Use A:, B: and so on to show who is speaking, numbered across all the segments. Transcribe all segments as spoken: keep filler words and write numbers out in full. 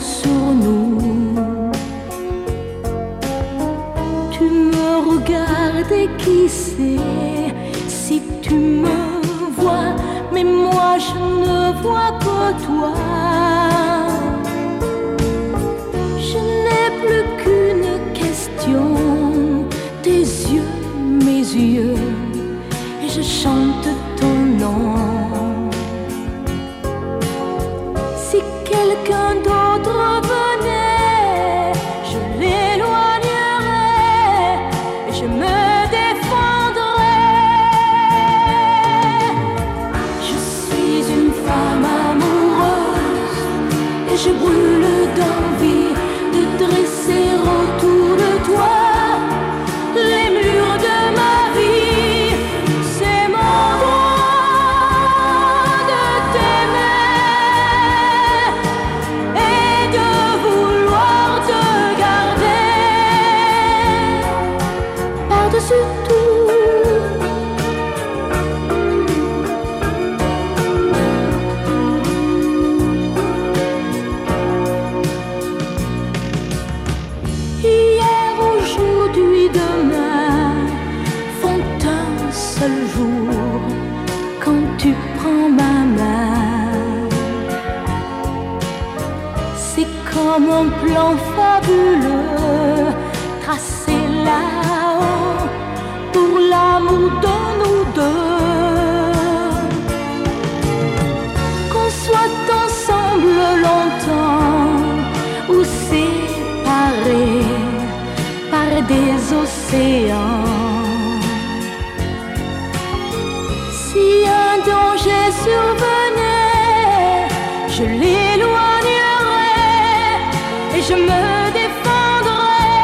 A: sur nous. Tu me regardes et qui sait si tu me vois, mais moi je ne vois que toi. Je n'ai plus qu'une question, tes yeux, mes yeux, et je chante ton nom. Si quelqu'un d'autre venait, je l'éloignerais et je me défendrais. Je suis une femme amoureuse et je brûle d'envie de dresser autour de toi les murs de ma vie. C'est mon droit de t'aimer et de vouloir te garder par-dessus tout. Hier, aujourd'hui, demain font un seul jour quand tu prends ma main. C'est comme un plan fabuleux tracé là-haut pour l'amour de nous deux. Qu'on soit ensemble longtemps ou séparés par des océans. Si un danger survenait, je l'éloignerais et je me défendrais.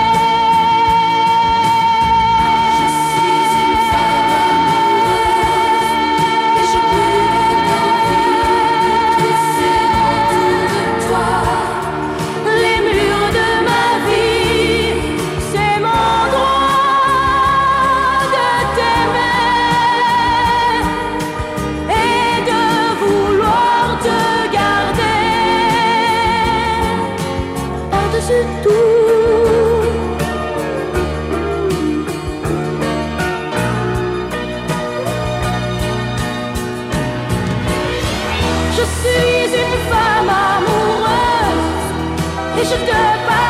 A: Je suis une femme amoureuse et je brûle d'envie de dresser autour de toi les murs de ma vie. C'est mon droit de t'aimer et de vouloir te garder par-dessus tout. Je suis une femme amoureuse et je te parle